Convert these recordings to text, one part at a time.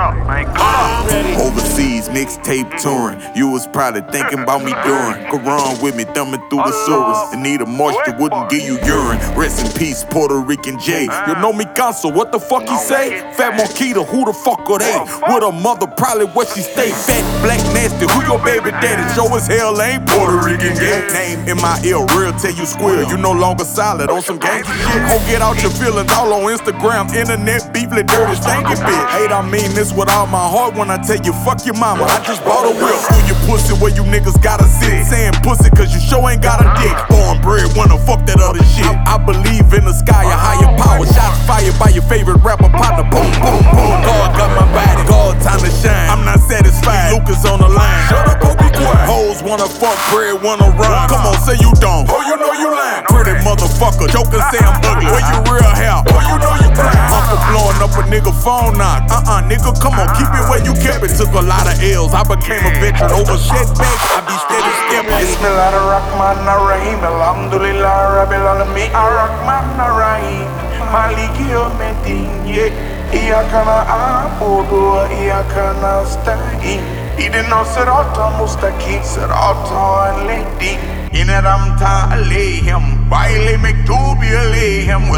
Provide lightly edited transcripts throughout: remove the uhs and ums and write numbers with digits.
up, man. Cut up. Overseas mixtape touring, you was probably thinking about me during. Go run with me, thumbing through the sewers. Anita Moisture wouldn't give you urine. Rest in peace, Puerto Rican J. You know me, Gonzo, what the fuck he say? Fat Monkita, who the fuck are they? With a mother, probably where she stay. Fat, black, nasty, who your baby daddy? Show as hell ain't Puerto Rican J. Name in my ear, real tell you squeal. You no longer solid on some gangster shit. Ho, get out your feelings all on Instagram, internet, beefly, dirty, stanky bitch. Hate, I mean this with all my heart when I tell you, fuck your mama. I just bought a whip. Screw your pussy where you niggas gotta sit. Saying pussy cause you sure ain't got a dick. Born bread, wanna fuck that other shit. I believe in the sky, a higher power. Shots fired by your favorite rapper partner. Boom, boom, boom. God got my body. God, time to shine. I'm not satisfied. Lucas on the line. Shut up, go be quiet. Hoes wanna fuck, bread wanna run. Come on, say you don't. Oh, you know you lying. Pretty motherfucker. Jokers say I'm ugly. Where you real hair? Oh, you know you crying. Uncle blowing up a nigga phone knock. Nigga, come on, keep it where you kept it. Took a lot of L's. I became a veteran over setbacks. I be steady stepping. Bismillahirrahmanirrahim. Alhamdulillah Rabbil Alamin. Ar-Rahmanir-Rahim. Maliki Yawmiddin. Iyyaka na'budu wa iyyaka nasta'in. Ihdina siratal mustaqim. Siratal ladzina an'amta alayhim ghayril maghdubi alayhim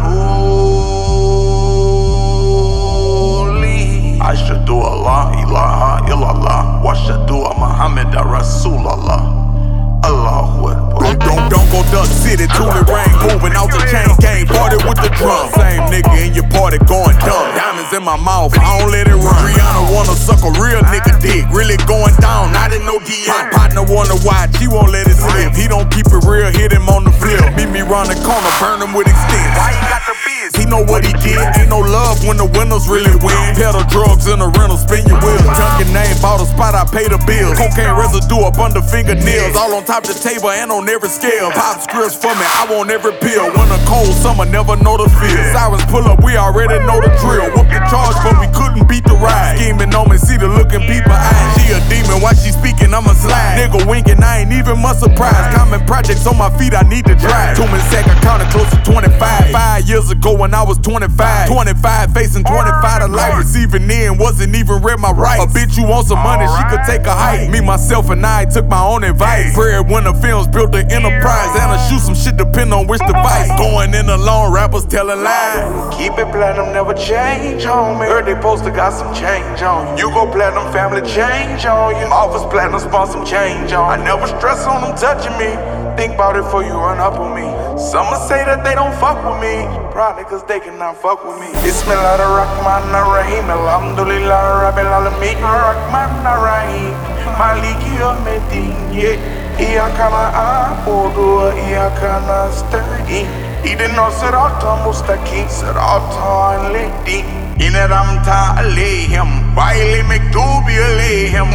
waladdallin. Ashhadu an la ilaha illallah wa ashhadu anna Muhammadan Rasulullah. Allahu Akbar. Don't go Duck City, Toolie Rain moving out the chain gang, party with the drum. Same nigga in your party going dumb. Diamonds in my mouth, I don't let it run. Rihanna wanna suck a real nigga dick, really going down, not in no DM. My partner wanna watch, he won't let it slip. He don't keep it real, hit him on the flip. Meet me round the corner, burn him with extents. Why you got the biz? He know what he did, ain't no love when the winners really win. Pedal drugs in the rental, spin your wheels. Junkin' name, bought a spot, I pay the bills. Cocaine residue up under fingernails, all on top of the table and on every scale. Pop scripts for me, I want every pill. Winter cold, summer, never know the feel. Sirens pull up, we already know the drill. Whoop the charge, but we couldn't beat the ride. Scheming on me, see the look in people's eyes. She a demon, while she speaking, I'ma slide. Nigga winking, I ain't even much surprised. Common projects on my feet, I need to drive. 2 minutes sack, I counted close to 25. 5 years ago when I was 25. 25 facing 25 to life. Receiving in, wasn't even read my rights. A bitch who wants some money, she could take a hike. Me, myself, and I took my own advice. Breadwinner Films built the enterprise. And I shoot some shit depend on which device. Going in alone, rappers telling lies. Keep it platinum, never change on me. Heard they poster got some change on you. You go platinum, family change on you. Office platinum, spawn some change on. I never stress on them touching me. Think about it before you run up on me. Some say that they don't fuck with me, probably cause they cannot fuck with me. Bismillahirrahmanirrahim. Alhamdulillah Rabbil Alamin. Ar-Rahmanir-Rahim. Maliki Yawmiddin. Iyyaka na'budu wa iyyaka nasta'in. Ihdina siratal mustaqim. Siratal ladzina an'amta alayhim ghayril maghdubi alayhim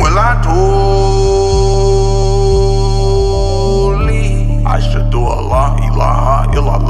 waladdallin. Ashhadu an la ilaha illallah